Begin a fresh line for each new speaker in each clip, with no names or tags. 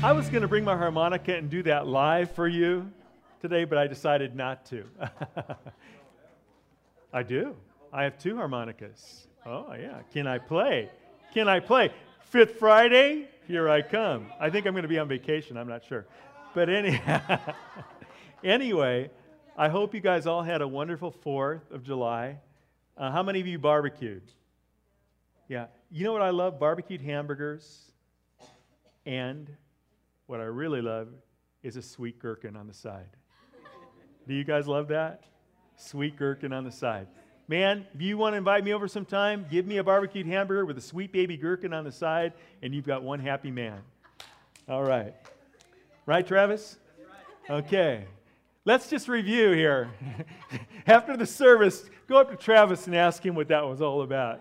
I was going to bring my harmonica and do that live for you today, but I decided not to. I do. I have 2 harmonicas. Oh, yeah. Can I play? Can I play? Fifth Friday, here I come. I think I'm going to be on vacation. I'm not sure. But anyway, I hope you guys all had a wonderful 4th of July. How many of you barbecued? Yeah. You know what I love? Barbecued hamburgers. And what I really love is a sweet gherkin on the side. Do you guys love that? Sweet gherkin on the side. Man, if you want to invite me over sometime, give me a barbecued hamburger with a sweet baby gherkin on the side, and you've got one happy man. All right. Right, Travis? Okay. Let's just review here. After the service, go up to Travis and ask him what that was all about.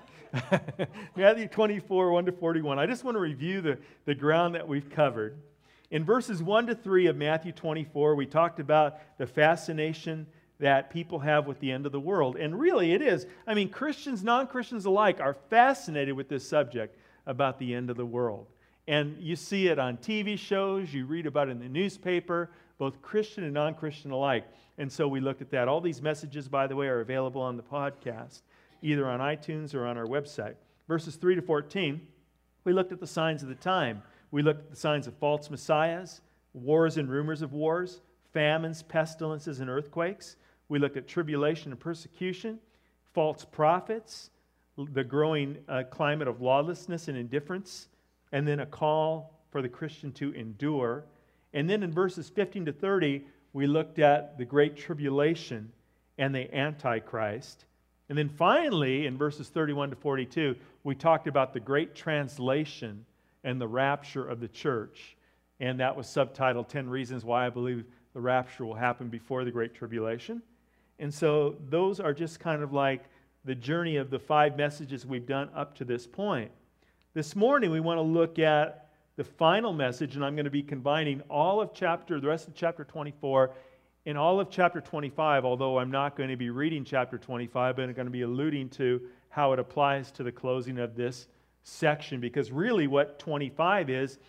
Matthew 24, 1 to 41. I just want to review the ground that we've covered. In verses 1 to 3 of Matthew 24, we talked about the fascination that people have with the end of the world. And really it is. I mean, Christians, non-Christians alike are fascinated with this subject about the end of the world. And you see it on TV shows, you read about it in the newspaper, both Christian and non-Christian alike. And so we looked at that. All these messages, by the way, are available on the podcast, either on iTunes or on our website. Verses 3 to 14, we looked at the signs of the time. We looked at the signs of false messiahs, wars and rumors of wars, famines, pestilences, and earthquakes. We looked at tribulation and persecution, false prophets, the growing climate of lawlessness and indifference, and then a call for the Christian to endure. And then in verses 15 to 30, we looked at the great tribulation and the Antichrist. And then finally, in verses 31 to 42, we talked about the great translation and the rapture of the church. And that was subtitled 10 Reasons Why I Believe the Rapture Will Happen Before the Great Tribulation. And so those are just kind of like the journey of the 5 messages we've done up to this point. This morning we want to look at the final message, and I'm going to be combining the rest of chapter 24 and all of chapter 25, although I'm not going to be reading chapter 25, but I'm going to be alluding to how it applies to the closing of this section, because really what 25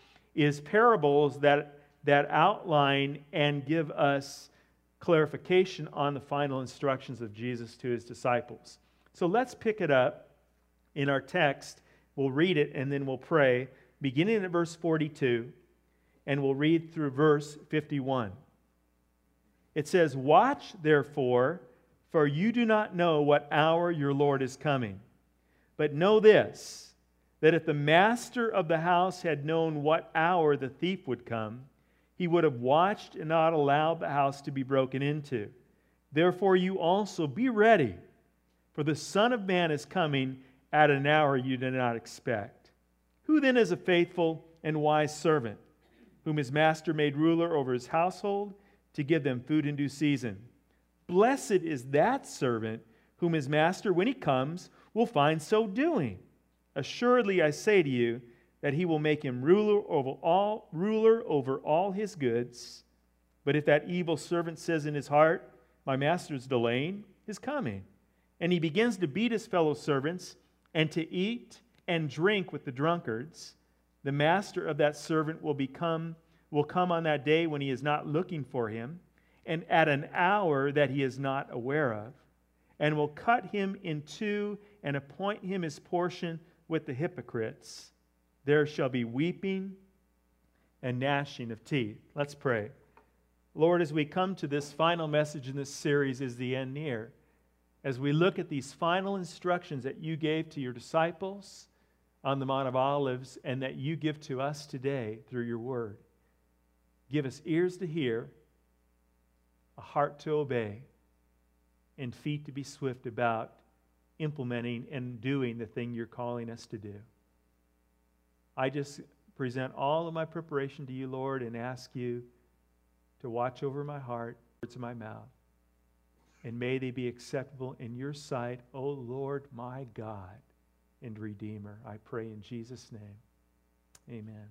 is parables that outline and give us clarification on the final instructions of Jesus to his disciples. So let's pick it up in our text. We'll read it and then we'll pray, beginning at verse 42, and we'll read through verse 51. It says, "Watch, therefore, for you do not know what hour your Lord is coming. But know this, that if the master of the house had known what hour the thief would come, he would have watched and not allowed the house to be broken into. Therefore you also be ready, for the Son of Man is coming at an hour you did not expect. Who then is a faithful and wise servant, whom his master made ruler over his household to give them food in due season? Blessed is that servant whom his master, when he comes, will find so doing. Assuredly I say to you, that he will make him ruler over all his goods. But if that evil servant says in his heart, my master is delaying his coming, and he begins to beat his fellow servants and to eat and drink with the drunkards, the master of that servant will come on that day when he is not looking for him, and at an hour that he is not aware of, and will cut him in two and appoint him his portion with the hypocrites. There shall be weeping and gnashing of teeth." Let's pray. Lord, as we come to this final message in this series, Is the End Near? As we look at these final instructions that you gave to your disciples on the Mount of Olives and that you give to us today through your word, give us ears to hear, a heart to obey, and feet to be swift about implementing and doing the thing you're calling us to do. I just present all of my preparation to you, Lord, and ask you to watch over my heart, words of my mouth, and may they be acceptable in your sight, O Lord, my God and Redeemer. I pray in Jesus' name. Amen.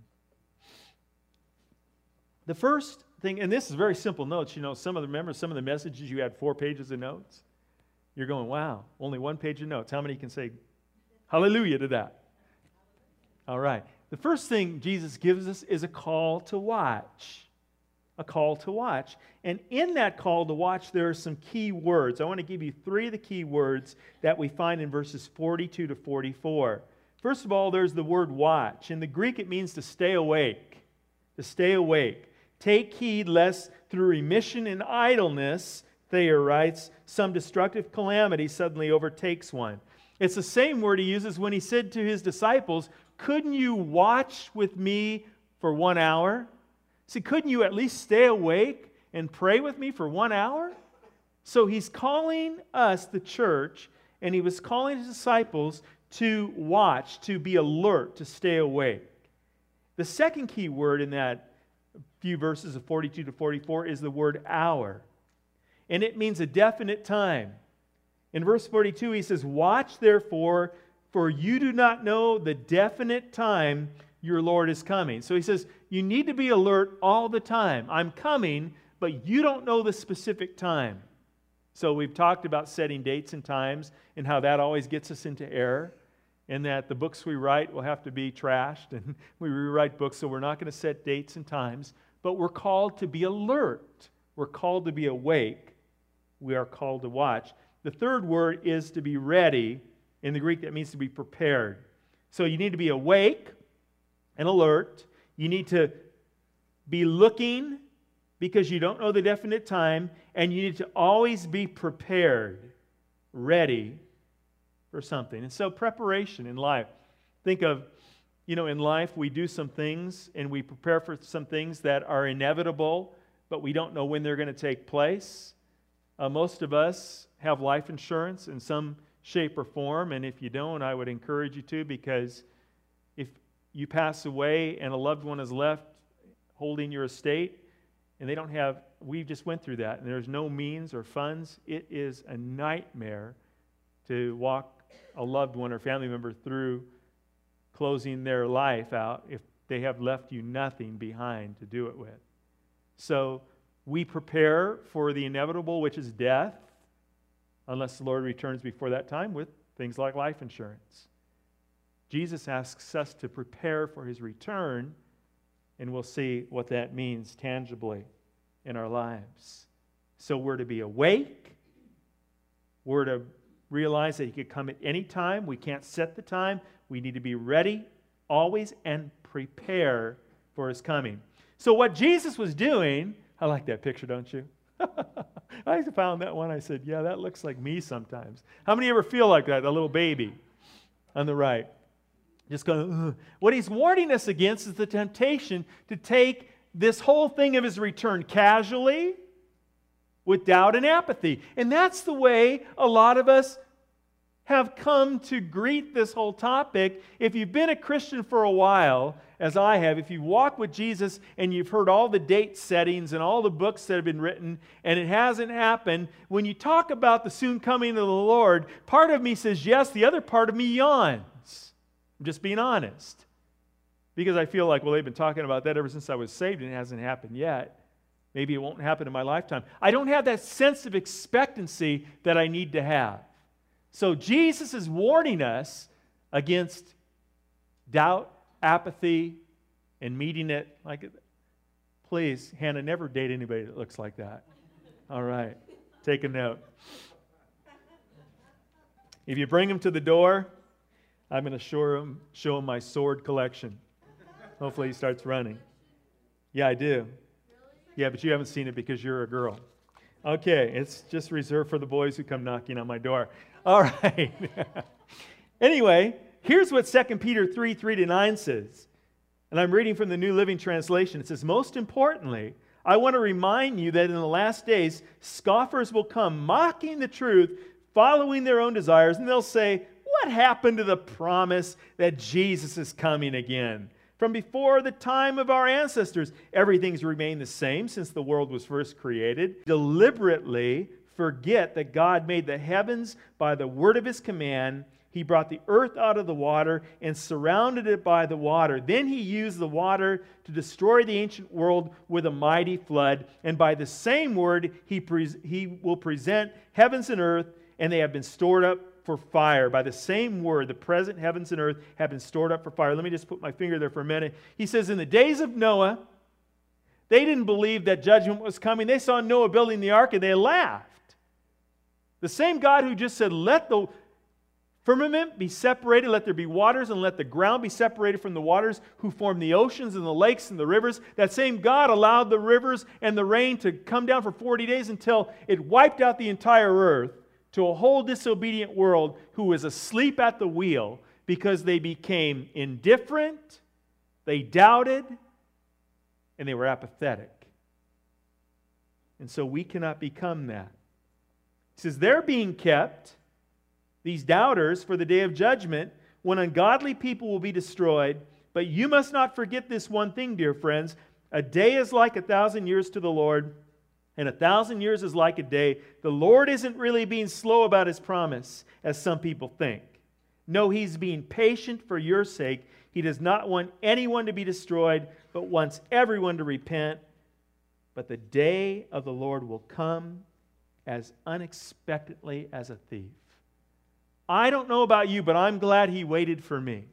The first thing, and this is very simple notes. You know, some of the messages you had 4 pages of notes. You're going, wow, only 1 page of notes. How many can say hallelujah to that? All right. The first thing Jesus gives us is a call to watch. A call to watch. And in that call to watch, there are some key words. I want to give you 3 of the key words that we find in verses 42 to 44. First of all, there's the word watch. In the Greek, it means to stay awake. To stay awake. Take heed lest through remission and idleness, Thayer writes, some destructive calamity suddenly overtakes one. It's the same word he uses when he said to his disciples, couldn't you watch with me for 1 hour? See, couldn't you at least stay awake and pray with me for 1 hour? So he's calling us, the church, and he was calling his disciples to watch, to be alert, to stay awake. The second key word in that few verses of 42 to 44 is the word hour. And it means a definite time. In verse 42, he says, watch therefore, for you do not know the definite time your Lord is coming. So he says, you need to be alert all the time. I'm coming, but you don't know the specific time. So we've talked about setting dates and times and how that always gets us into error, and that the books we write will have to be trashed, and we rewrite books, so we're not going to set dates and times, but we're called to be alert. We're called to be awake. We are called to watch. The third word is to be ready. In the Greek, that means to be prepared. So you need to be awake and alert. You need to be looking because you don't know the definite time, and you need to always be prepared, ready for something. And so preparation in life. Think of, in life we do some things and we prepare for some things that are inevitable, but we don't know when they're going to take place. Most of us have life insurance in some shape or form, and if you don't, I would encourage you to, because if you pass away and a loved one is left holding your estate, and they don't have, we just went through that, and there's no means or funds, it is a nightmare to walk a loved one or family member through closing their life out if they have left you nothing behind to do it with. So we prepare for the inevitable, which is death, unless the Lord returns before that time, with things like life insurance. Jesus asks us to prepare for his return, and we'll see what that means tangibly in our lives. So we're to be awake. We're to realize that he could come at any time. We can't set the time. We need to be ready always and prepare for his coming. So what Jesus was doing, I like that picture, don't you? I found that one. I said, yeah, that looks like me sometimes. How many ever feel like that, a little baby on the right? Just going, ugh. What he's warning us against is the temptation to take this whole thing of his return casually, with doubt and apathy. And that's the way a lot of us have come to greet this whole topic. If you've been a Christian for a while, as I have, if you walk with Jesus and you've heard all the date settings and all the books that have been written, and it hasn't happened, when you talk about the soon coming of the Lord, part of me says yes, the other part of me yawns. I'm just being honest. Because I feel like, well, they've been talking about that ever since I was saved and it hasn't happened yet. Maybe it won't happen in my lifetime. I don't have that sense of expectancy that I need to have. So Jesus is warning us against doubt, apathy, and meeting it like, please, Hannah, never date anybody that looks like that. All right, take a note. If you bring him to the door, I'm going to show him my sword collection. Hopefully he starts running. Yeah, I do. Yeah, but you haven't seen it because you're a girl. Okay, it's just reserved for the boys who come knocking on my door. All right. Anyway, here's what 2 Peter 3:3-9 says. And I'm reading from the New Living Translation. It says, most importantly, I want to remind you that in the last days, scoffers will come mocking the truth, following their own desires, and they'll say, what happened to the promise that Jesus is coming again? From before the time of our ancestors, everything's remained the same since the world was first created. Deliberately forget that God made the heavens by the word of his command. He brought the earth out of the water and surrounded it by the water. Then he used the water to destroy the ancient world with a mighty flood. And by the same word, he will present heavens and earth, and they have been stored up for fire. By the same word, the present heavens and earth have been stored up for fire. Let me just put my finger there for a minute. He says, in the days of Noah, they didn't believe that judgment was coming. They saw Noah building the ark and they laughed. The same God who just said, let the firmament be separated, let there be waters, and let the ground be separated from the waters, who formed the oceans and the lakes and the rivers. That same God allowed the rivers and the rain to come down for 40 days until it wiped out the entire earth to a whole disobedient world who was asleep at the wheel because they became indifferent, they doubted, and they were apathetic. And so we cannot become that. He says they're being kept, these doubters, for the day of judgment, when ungodly people will be destroyed. But you must not forget this one thing, dear friends. A day is like 1,000 years to the Lord, and 1,000 years is like a day. The Lord isn't really being slow about His promise, as some people think. No, He's being patient for your sake. He does not want anyone to be destroyed, but wants everyone to repent. But the day of the Lord will come as unexpectedly as a thief. I don't know about you, but I'm glad He waited for me.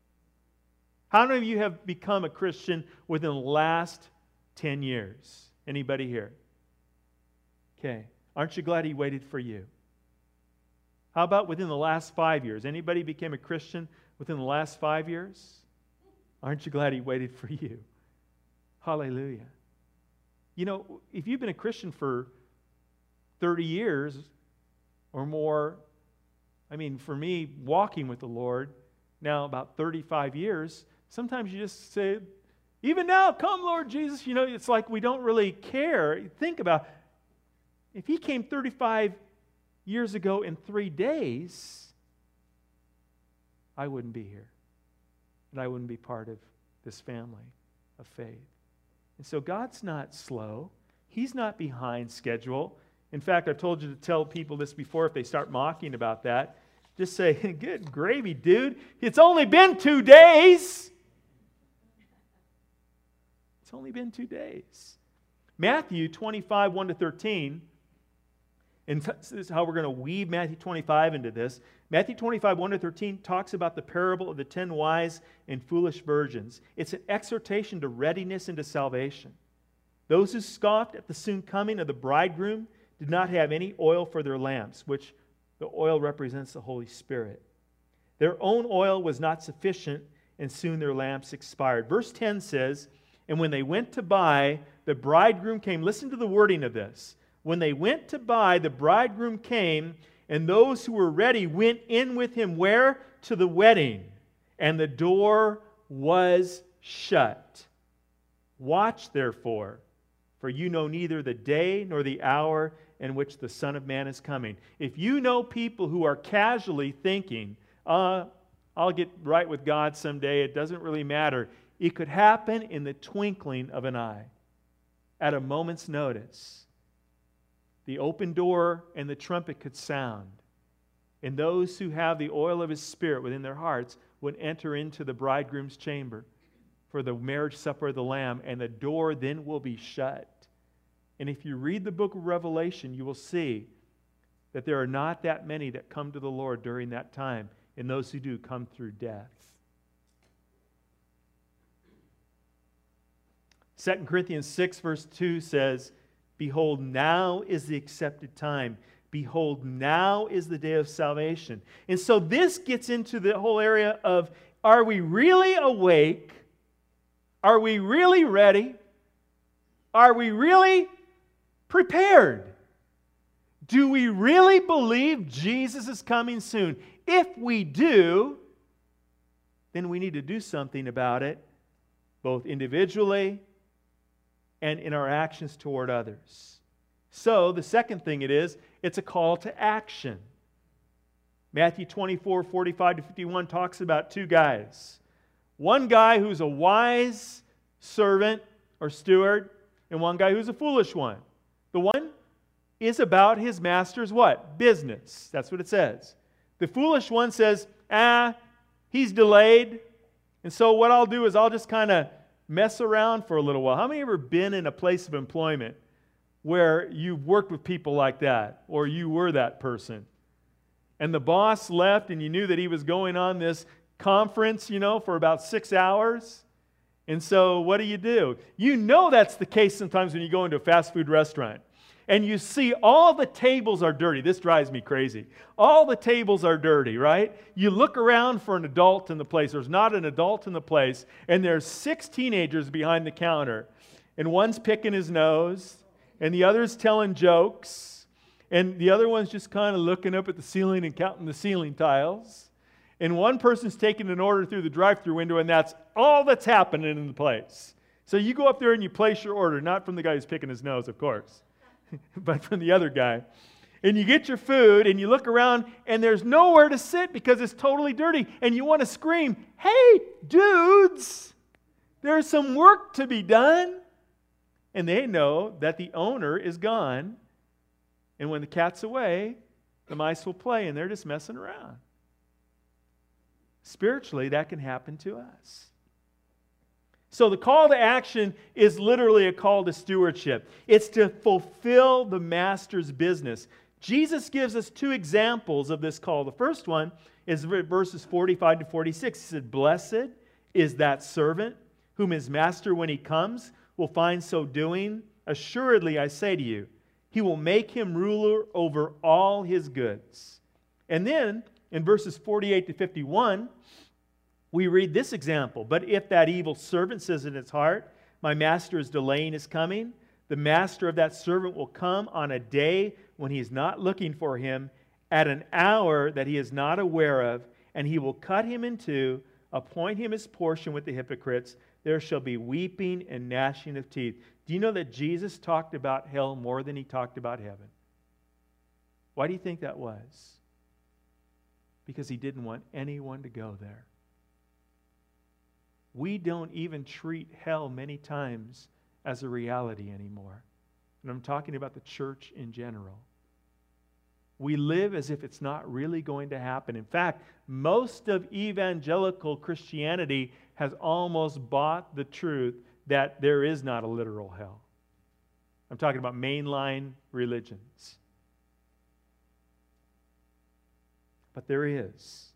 How many of you have become a Christian within the last 10 years? Anybody here? Okay. Aren't you glad He waited for you? How about within the last 5 years? Anybody became a Christian within the last 5 years? Aren't you glad He waited for you? Hallelujah. You know, if you've been a Christian for 30 years or more, I mean, for me, walking with the Lord, now about 35 years, sometimes you just say, even now, come Lord Jesus. You know, it's like we don't really care. Think about, if He came 35 years ago in 3 days, I wouldn't be here. And I wouldn't be part of this family of faith. And so God's not slow. He's not behind schedule. In fact, I've told you to tell people this before if they start mocking about that. Just say, good gravy, dude. It's only been 2 days. It's only been 2 days. Matthew 25, 1-13, and this is how we're going to weave Matthew 25 into this. Matthew 25, 1-13 talks about the parable of the 10 wise and foolish virgins. It's an exhortation to readiness and to salvation. Those who scoffed at the soon coming of the bridegroom did not have any oil for their lamps, which the oil represents the Holy Spirit. Their own oil was not sufficient, and soon their lamps expired. Verse 10 says, and when they went to buy, the bridegroom came. Listen to the wording of this. When they went to buy, the bridegroom came, and those who were ready went in with him where? To the wedding. And the door was shut. Watch therefore, for you know neither the day nor the hour in which the Son of Man is coming. If you know people who are casually thinking, I'll get right with God someday, it doesn't really matter. It could happen in the twinkling of an eye, at a moment's notice. The open door and the trumpet could sound, and those who have the oil of His Spirit within their hearts would enter into the bridegroom's chamber for the marriage supper of the Lamb, and the door then will be shut. And if you read the book of Revelation, you will see that there are not that many that come to the Lord during that time, and those who do come through death. 2 Corinthians 6 verse 2 says, behold, now is the accepted time. Behold, now is the day of salvation. And so this gets into the whole area of, are we really awake? Are we really ready? Are we really prepared? Do we really believe Jesus is coming soon? If we do, then we need to do something about it, both individually and in our actions toward others. So, the second thing it's a call to action. Matthew 24, 45-51 talks about two guys. One guy who's a wise servant or steward, and one guy who's a foolish one. The one is about his master's what? Business. That's what it says. The foolish one says, he's delayed, and so what I'll do is I'll just kind of mess around for a little while. How many have ever been in a place of employment where you've worked with people like that, or you were that person? And the boss left, and you knew that he was going on this conference, for about 6 hours. And so what do? You know that's the case sometimes when you go into a fast food restaurant. And you see all the tables are dirty. This drives me crazy. All the tables are dirty, right? You look around for an adult in the place. There's not an adult in the place. And there's 6 teenagers behind the counter. And one's picking his nose. And the other's telling jokes. And the other one's just kind of looking up at the ceiling and counting the ceiling tiles. And one person's taking an order through the drive-thru window, and that's all that's happening in the place. So you go up there and you place your order, not from the guy who's picking his nose, of course, but from the other guy. And you get your food, and you look around, and there's nowhere to sit because it's totally dirty. And you want to scream, "Hey, dudes, there's some work to be done." And they know that the owner is gone. And when the cat's away, the mice will play, and they're just messing around. Spiritually, that can happen to us. So the call to action is literally a call to stewardship. It's to fulfill the master's business. Jesus gives us 2 examples of this call. The first one is verses 45 to 46. He said, "Blessed is that servant whom his master, when he comes, will find so doing. Assuredly, I say to you, he will make him ruler over all his goods." And then, in verses 48 to 51, we read this example. "But if that evil servant says in his heart, 'My master is delaying his coming,' the master of that servant will come on a day when he is not looking for him, at an hour that he is not aware of, and he will cut him in two, appoint him his portion with the hypocrites. There shall be weeping and gnashing of teeth." Do you know that Jesus talked about hell more than he talked about heaven? Why do you think that was? Because he didn't want anyone to go there. We don't even treat hell many times as a reality anymore. And I'm talking about the church in general. We live as if it's not really going to happen. In fact, most of evangelical Christianity has almost bought the truth that there is not a literal hell. I'm talking about mainline religions. But there is.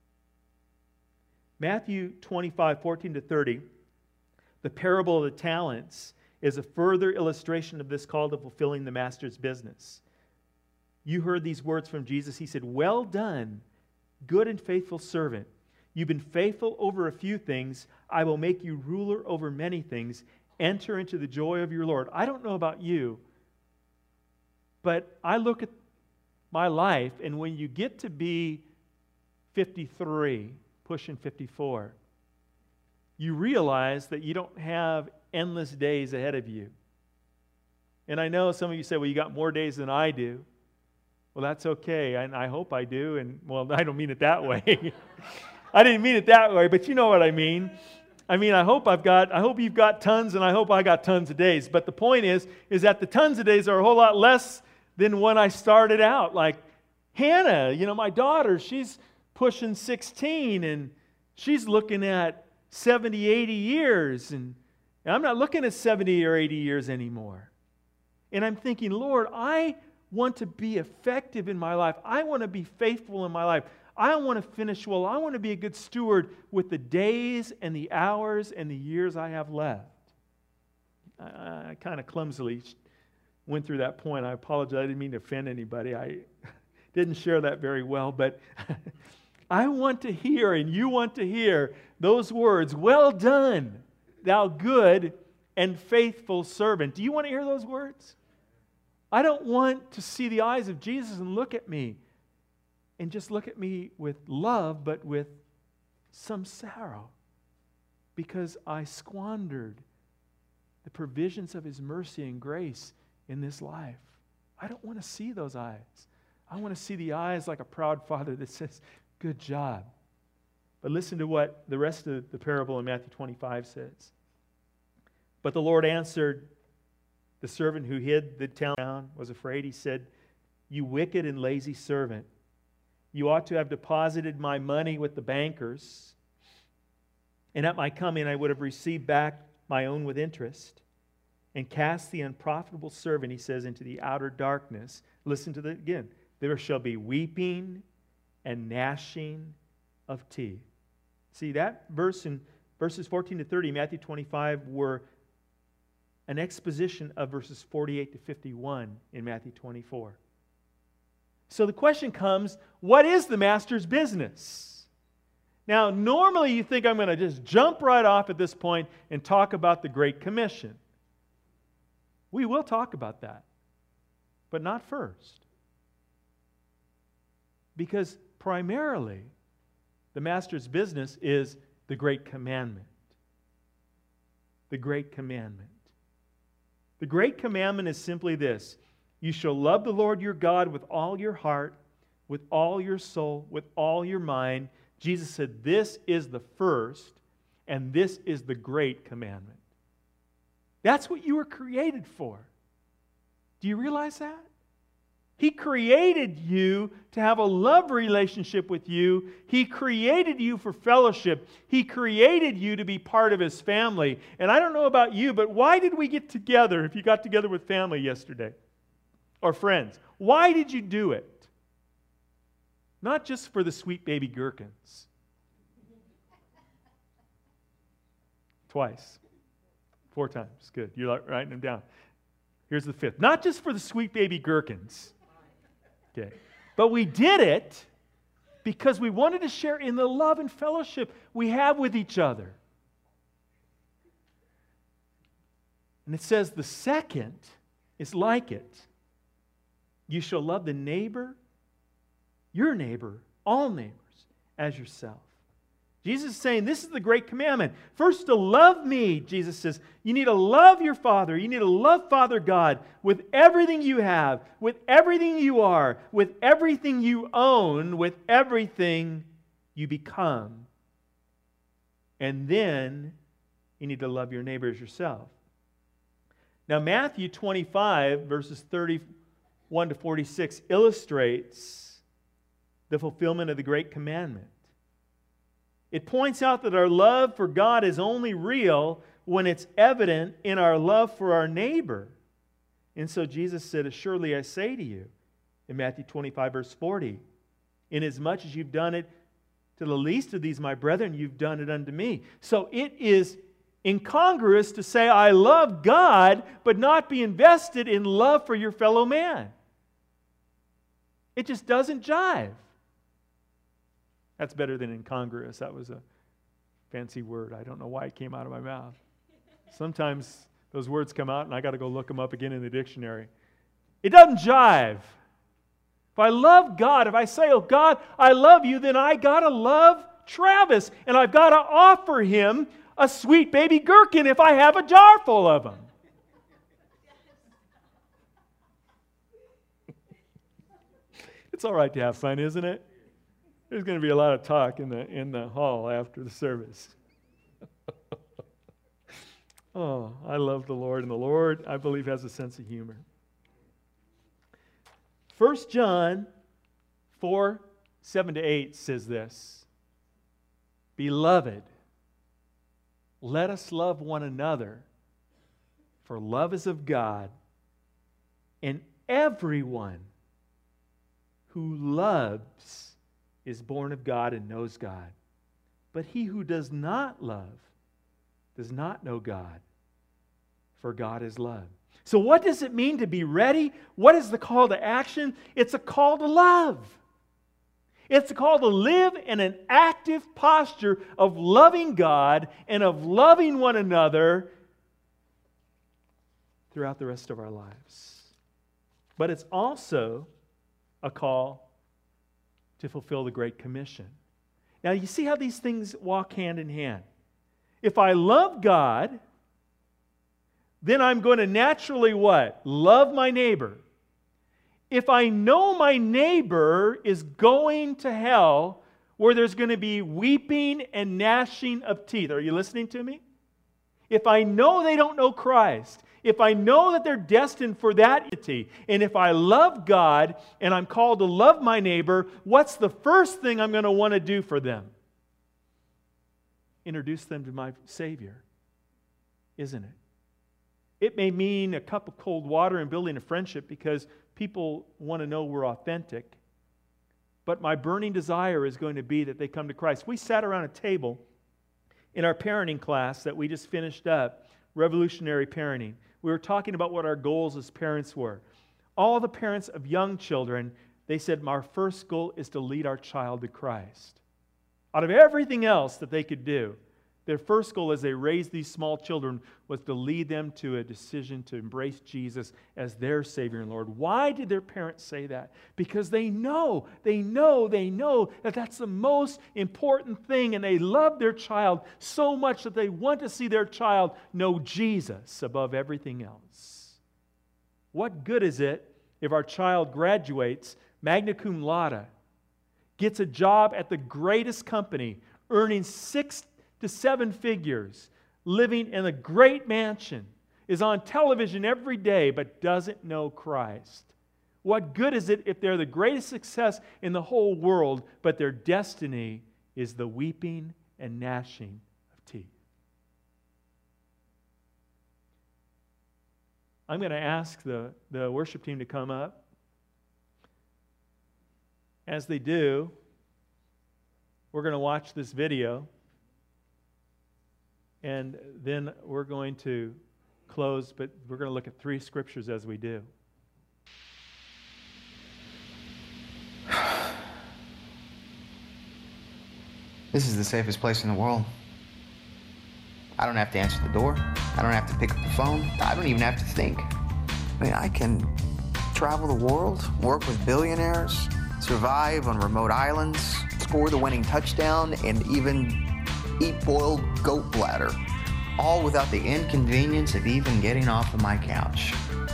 Matthew 25, 14 to 30, the parable of the talents, is a further illustration of this call to fulfilling the master's business. You heard these words from Jesus. He said, "Well done, good and faithful servant. You've been faithful over a few things. I will make you ruler over many things. Enter into the joy of your Lord." I don't know about you, but I look at my life, and when you get to be 53, pushing 54, you realize that you don't have endless days ahead of you. And I know some of you say, "Well, you got more days than I do." Well, that's okay, and I hope I do, and well, I don't mean it that way. I didn't mean it that way, but you know what I mean. I hope you've got tons, and I hope I got tons of days. But the point is that the tons of days are a whole lot less than when I started out. Like Hannah, my daughter, she's pushing 16, and she's looking at 70, 80 years, and I'm not looking at 70 or 80 years anymore. And I'm thinking, Lord, I want to be effective in my life. I want to be faithful in my life. I want to finish well. I want to be a good steward with the days and the hours and the years I have left. I kind of clumsily went through that point. I apologize. I didn't mean to offend anybody. I didn't share that very well, but I want to hear, and you want to hear those words, "Well done, thou good and faithful servant." Do you want to hear those words? I don't want to see the eyes of Jesus and look at me and just look at me with love, but with some sorrow because I squandered the provisions of His mercy and grace in this life. I don't want to see those eyes. I want to see the eyes like a proud father that says, "Good job." But listen to what the rest of the parable in Matthew 25 says. "But the Lord answered, the servant who hid the talent was afraid. He said, 'You wicked and lazy servant, you ought to have deposited my money with the bankers, and at my coming I would have received back my own with interest. And cast the unprofitable servant,' he says, 'into the outer darkness.' Listen to that again. 'There shall be weeping and gnashing of teeth. See, that verse in verses 14 to 30, Matthew 25, were an exposition of verses 48 to 51 in Matthew 24. So the question comes, what is the master's business? Now, normally you think I'm going to just jump right off at this point and talk about the Great Commission. We will talk about that, but not first. Because primarily, the master's business is the Great Commandment. The Great Commandment. The Great Commandment is simply this: you shall love the Lord your God with all your heart, with all your soul, with all your mind. Jesus said, this is the first, and this is the Great Commandment. That's what you were created for. Do you realize that? He created you to have a love relationship with you. He created you for fellowship. He created you to be part of His family. And I don't know about you, but why did we get together if you got together with family yesterday? Or friends? Why did you do it? Not just for the sweet baby gherkins. Twice. 4 times. Good. You're writing them down. Here's the 5th. Not just for the sweet baby gherkins. Okay. But we did it because we wanted to share in the love and fellowship we have with each other. And it says the second is like it. You shall love the neighbor, your neighbor, all neighbors, as yourself. Jesus is saying this is the great commandment. First, to love me, Jesus says. You need to love your Father. You need to love Father God with everything you have, with everything you are, with everything you own, with everything you become. And then you need to love your neighbor as yourself. Now, Matthew 25, verses 31 to 46, illustrates the fulfillment of the great commandment. It points out that our love for God is only real when it's evident in our love for our neighbor. And so Jesus said, "Assuredly I say to you," in Matthew 25, verse 40, "inasmuch as you've done it to the least of these, my brethren, you've done it unto me." So it is incongruous to say, I love God, but not be invested in love for your fellow man. It just doesn't jive. That's better than incongruous. That was a fancy word. I don't know why it came out of my mouth. Sometimes those words come out and I got to go look them up again in the dictionary. It doesn't jive. If I love God, if I say, oh God, I love you, then I got to love Travis. And I've got to offer him a sweet baby gherkin if I have a jar full of them. It's all right to have fun, isn't it? There's going to be a lot of talk in the hall after the service. Oh, I love the Lord, and the Lord, I believe, has a sense of humor. 1 John 4, 7-8 says this: Beloved, let us love one another, for love is of God, and everyone who loves is born of God and knows God. But he who does not love does not know God, for God is love. So what does it mean to be ready? What is the call to action? It's a call to love. It's a call to live in an active posture of loving God and of loving one another throughout the rest of our lives. But it's also a call to fulfill the Great Commission. Now, you see how these things walk hand in hand. If I love God, then I'm going to naturally what? Love my neighbor. If I know my neighbor is going to hell, where there's going to be weeping and gnashing of teeth. Are you listening to me? If I know they don't know Christ, if I know that they're destined for that eternity, and if I love God and I'm called to love my neighbor, what's the first thing I'm going to want to do for them? Introduce them to my Savior, isn't it? It may mean a cup of cold water and building a friendship because people want to know we're authentic. but my burning desire is going to be that they come to Christ. We sat around a table in our parenting class that we just finished up, Revolutionary Parenting. We were talking about what our goals as parents were. All the parents of young children, they said, our first goal is to lead our child to Christ. Out of everything else that they could do, their first goal as they raised these small children was to lead them to a decision to embrace Jesus as their Savior and Lord. Why did their parents say that? Because they know that that's the most important thing, and they love their child so much that they want to see their child know Jesus above everything else. What good is it if our child graduates magna cum laude, gets a job at the greatest company, earning 6 to 7 figures, living in a great mansion, is on television every day but doesn't know Christ? What good is it if they're the greatest success in the whole world, but their destiny is the weeping and gnashing of teeth? I'm going to ask the worship team to come up. As they do, we're going to watch this video. And then we're going to close, but we're going to look at 3 scriptures as we do.
This is the safest place in the world. I don't have to answer the door. I don't have to pick up the phone. I don't even have to think. I mean, I can travel the world, work with billionaires, survive on remote islands, score the winning touchdown, and even eat boiled goat bladder, all without the inconvenience of even getting off of my couch.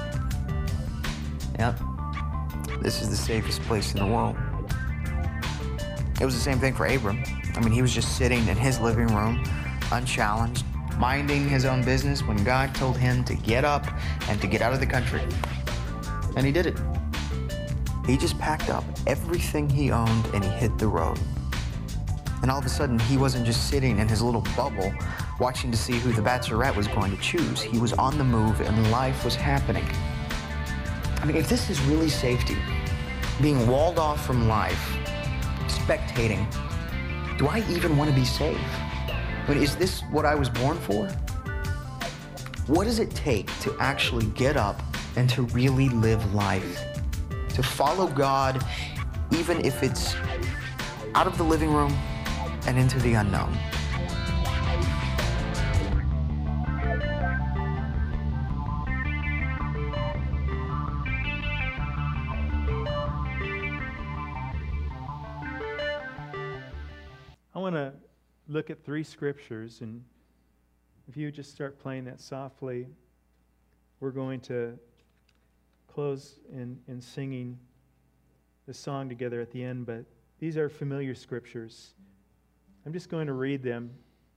Yep, this is the safest place in the world. It was the same thing for Abram. I mean, he was just sitting in his living room, unchallenged, minding his own business when God told him to get up and to get out of the country. And he did it. He just packed up everything he owned and he hit the road. And all of a sudden, he wasn't just sitting in his little bubble watching to see who the bachelorette was going to choose. He was on the move and life was happening. I mean, if this is really safety, being walled off from life, spectating, do I even want to be safe? I mean, is this what I was born for? What does it take to actually get up and to really live life? To follow God, even if it's out of the living room and into the unknown.
I want to look at 3 scriptures, and if you just start playing that softly, we're going to close in singing the song together at the end, but these are familiar scriptures. I'm just going to read them.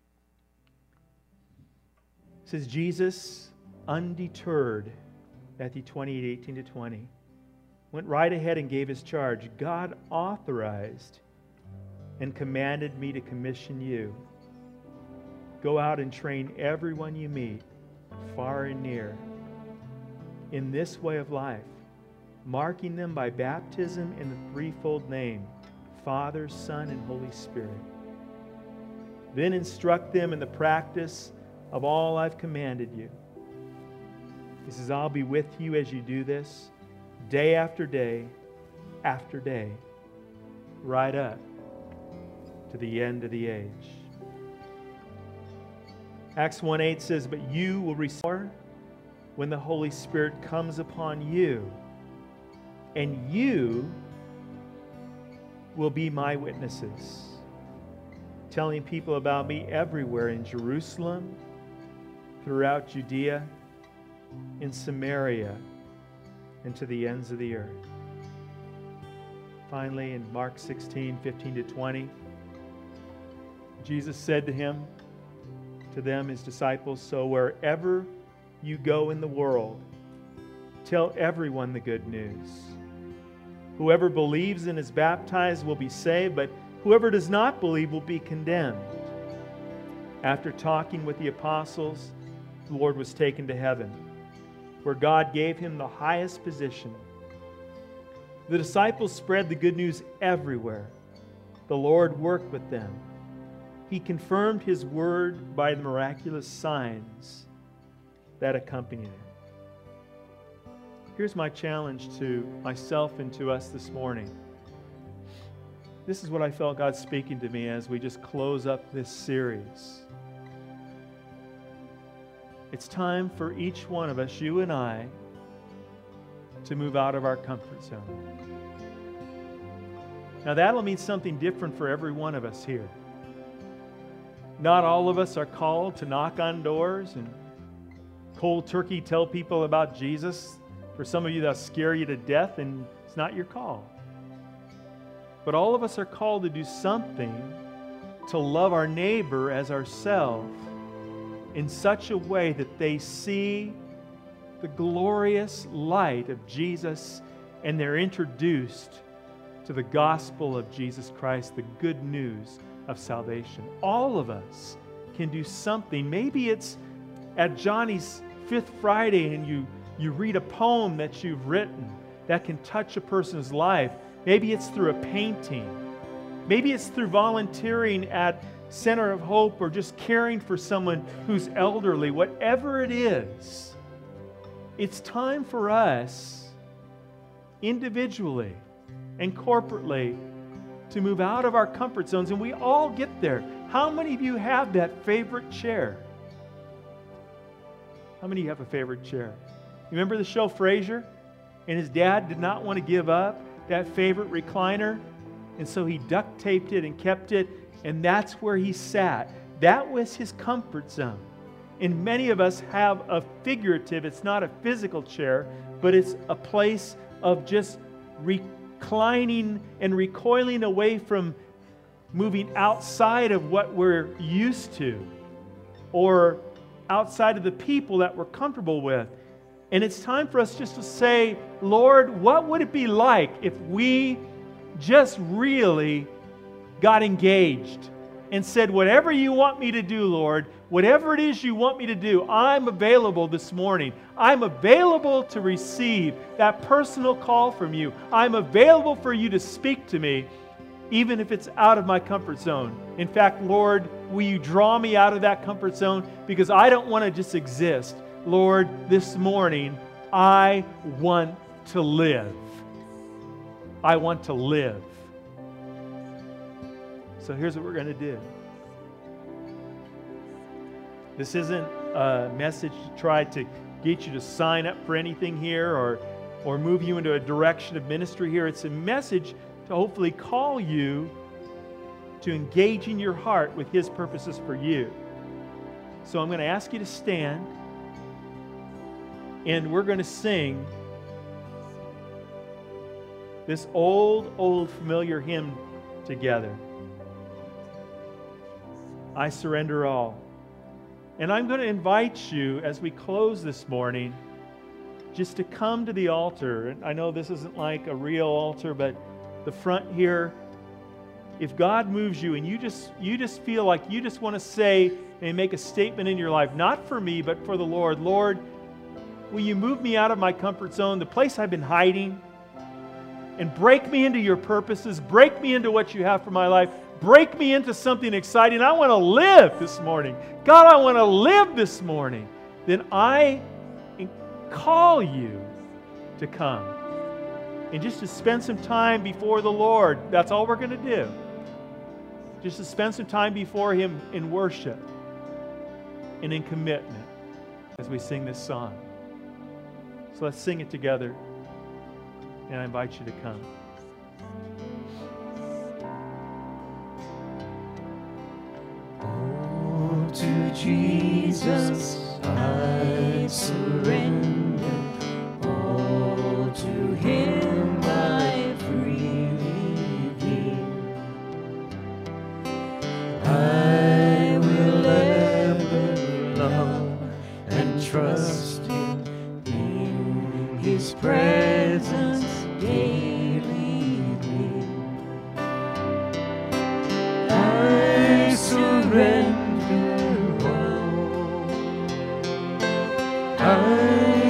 It says, Jesus, undeterred, Matthew 28:18-20, went right ahead and gave his charge. God authorized and commanded me to commission you. Go out and train everyone you meet, far and near, in this way of life, marking them by baptism in the threefold name, Father, Son, and Holy Spirit. Then instruct them in the practice of all I've commanded you. He says, I'll be with you as you do this, day after day, after day, right up to the end of the age. Acts 1:8 says, but you will receive when the Holy Spirit comes upon you, and you will be my witnesses, telling people about me everywhere in Jerusalem, throughout Judea, in Samaria, and to the ends of the earth. Finally, in Mark 16:15-20, Jesus said to them, his disciples, so wherever you go in the world, tell everyone the good news. Whoever believes and is baptized will be saved, but whoever does not believe will be condemned. After talking with the apostles, the Lord was taken to heaven, where God gave him the highest position. The disciples spread the good news everywhere. The Lord worked with them. He confirmed His word by the miraculous signs that accompanied it. Here's my challenge to myself and to us this morning. This is what I felt God speaking to me as we just close up this series. It's time for each one of us, you and I, to move out of our comfort zone. Now that'll mean something different for every one of us here. Not all of us are called to knock on doors and cold turkey tell people about Jesus. For some of you, that'll scare you to death, and it's not your call. But all of us are called to do something to love our neighbor as ourselves in such a way that they see the glorious light of Jesus and they're introduced to the gospel of Jesus Christ, the good news of salvation. All of us can do something. Maybe it's at Johnny's Fifth Friday and you read a poem that you've written that can touch a person's life. Maybe it's through a painting. Maybe it's through volunteering at Center of Hope or just caring for someone who's elderly. Whatever it is, it's time for us individually and corporately to move out of our comfort zones, and we all get there. How many of you have that favorite chair? How many of you have a favorite chair? You remember the show Frasier? And his dad did not want to give up that favorite recliner, and so he duct taped it and kept it, and that's where he sat. That was his comfort zone. And many of us have a figurative, it's not a physical chair, but it's a place of just reclining and recoiling away from moving outside of what we're used to or outside of the people that we're comfortable with. And it's time for us just to say, Lord, what would it be like if we just really got engaged and said, whatever you want me to do, Lord, whatever it is you want me to do, I'm available this morning. I'm available to receive that personal call from you. I'm available for you to speak to me, even if it's out of my comfort zone. In fact, Lord, will you draw me out of that comfort zone? Because I don't want to just exist. Lord, this morning, I want to live. I want to live. So here's what we're going to do. This isn't a message to try to get you to sign up for anything here or move you into a direction of ministry here. It's a message to hopefully call you to engage in your heart with His purposes for you. So I'm going to ask you to stand, and we're going to sing this old familiar hymn together. I surrender all. And I'm going to invite you as we close this morning just to come to the altar. And I know this isn't like a real altar, but the front here, if God moves you and you just feel like you just want to say and make a statement in your life, not for me, but for the Lord. Lord, will you move me out of my comfort zone, the place I've been hiding, and break me into your purposes, break me into what you have for my life, break me into something exciting. I want to live this morning. God, I want to live this morning. Then I call you to come and just to spend some time before the Lord. That's all we're going to do. Just to spend some time before Him in worship and in commitment as we sing this song. So let's sing it together, and I invite you to come.
Oh, to Jesus I surrender. Oh, to Him I freely give. I will ever love and trust Him in His presence daily live. I surrender all. I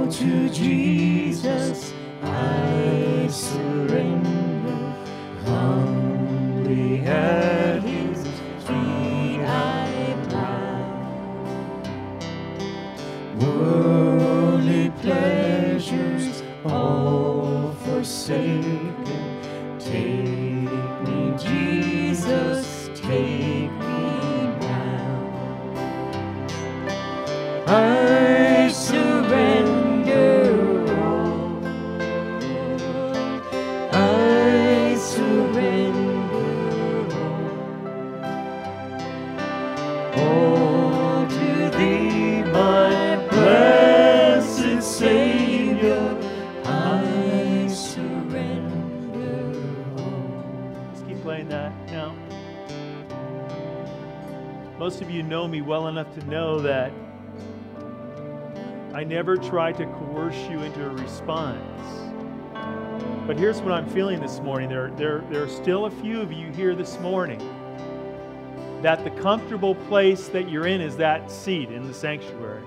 to Jesus I surrender. Humbly at His feet I bow. Worldly pleasures all forsaken, take me, Jesus, take me now. I surrender all. I surrender all to Thee, my blessed Savior. I surrender all.
Let's keep playing that now. Most of you know me well enough to know that I never try to coerce you into a response. But here's what I'm feeling this morning. There are still a few of you here this morning that the comfortable place that you're in is that seat in the sanctuary.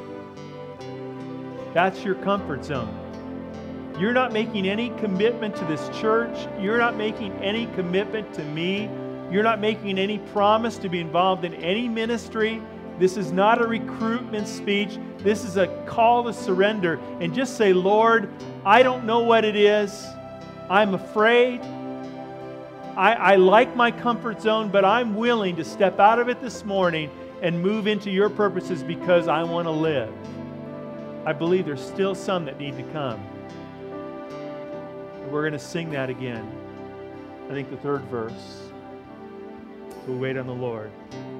That's your comfort zone. You're not making any commitment to this church. You're not making any commitment to me. You're not making any promise to be involved in any ministry. This is not a recruitment speech. This is a call to surrender and just say, Lord, I don't know what it is. I'm afraid. I like my comfort zone, but I'm willing to step out of it this morning and move into your purposes because I want to live. I believe there's still some that need to come. And we're going to sing that again. I think the third verse. We'll wait on the Lord.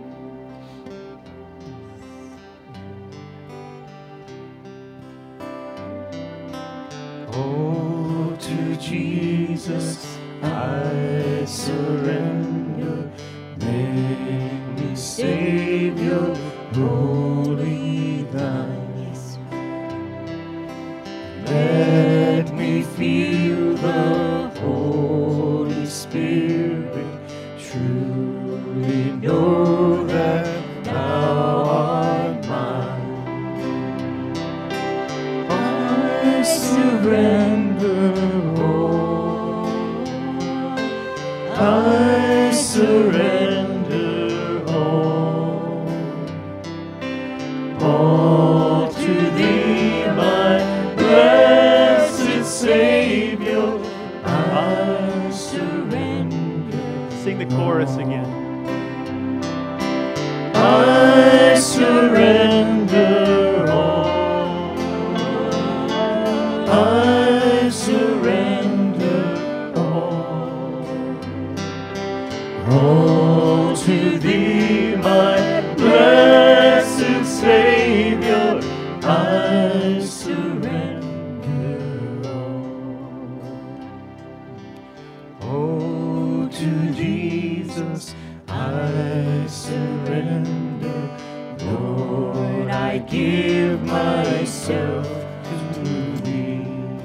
Oh, to Jesus I surrender. Make me Savior, wholly Thine. Let me feel the Holy Spirit. Truly know that Thou art mine. I surrender all. I surrender all. All to Thee, my blessed Savior, I surrender.
Sing the chorus again.
I surrender all. I surrender all. All to Thee, my blessed Savior, I surrender all. Oh, to Jesus I surrender. Lord, I give myself to Thee.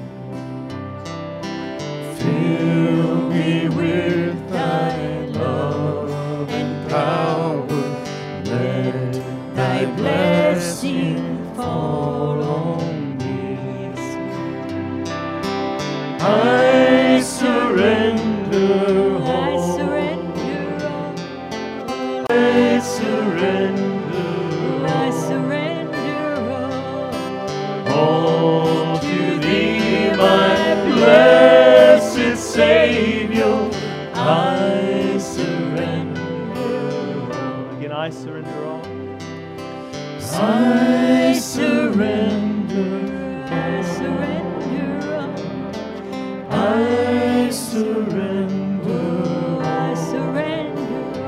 Fill me with Thy love and power. Let Thy blessing fall on me. I surrender all. I surrender all to Thee, my blessed Savior. I surrender all.
Again, I surrender all.
I surrender. I surrender all. I surrender. I surrender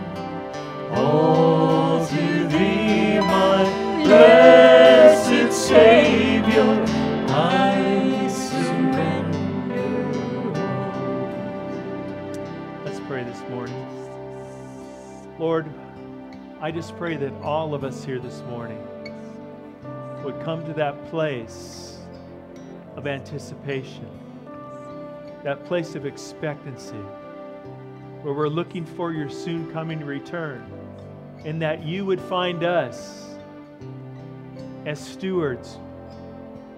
all to Thee, my blessed Savior. I surrender all.
Let's pray this morning. Lord, I just pray that all of us here this morning would come to that place of anticipation, that place of expectancy, where we're looking for your soon coming return, and that you would find us as stewards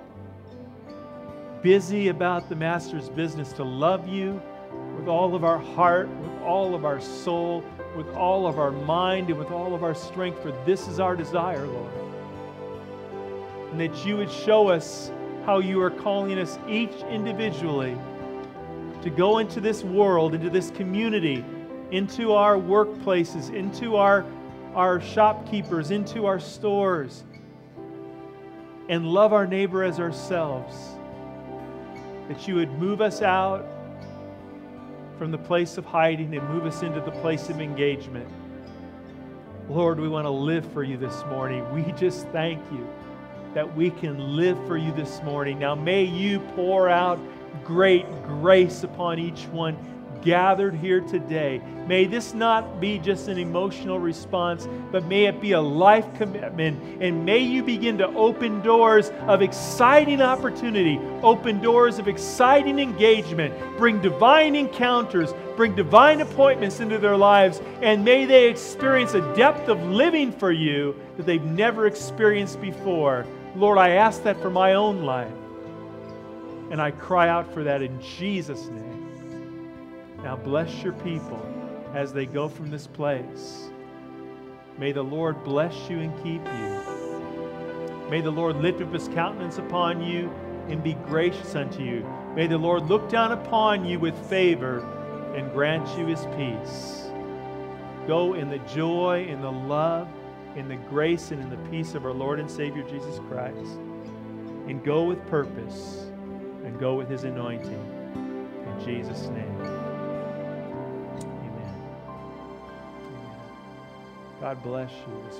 busy about the Master's business, to love you with all of our heart, with all of our soul, with all of our mind, and with all of our strength, for this is our desire, Lord. And that you would show us how you are calling us each individually to go into this world, into this community, into our workplaces, into our shopkeepers, into our stores, and love our neighbor as ourselves. That you would move us out from the place of hiding and move us into the place of engagement. Lord, we want to live for you this morning. We just thank you that we can live for you this morning. Now may you pour out great grace upon each one gathered here today. May this not be just an emotional response, but may it be a life commitment. And may you begin to open doors of exciting opportunity, open doors of exciting engagement, bring divine encounters, bring divine appointments into their lives, and may they experience a depth of living for you that they've never experienced before. Lord, I ask that for my own life. And I cry out for that in Jesus' name. Now bless your people as they go from this place. May the Lord bless you and keep you. May the Lord lift up his countenance upon you and be gracious unto you. May the Lord look down upon you with favor and grant you his peace. Go in the joy, in the love, in the grace, and in the peace of our Lord and Savior Jesus Christ. And go with purpose and go with his anointing. In Jesus' name. God bless you.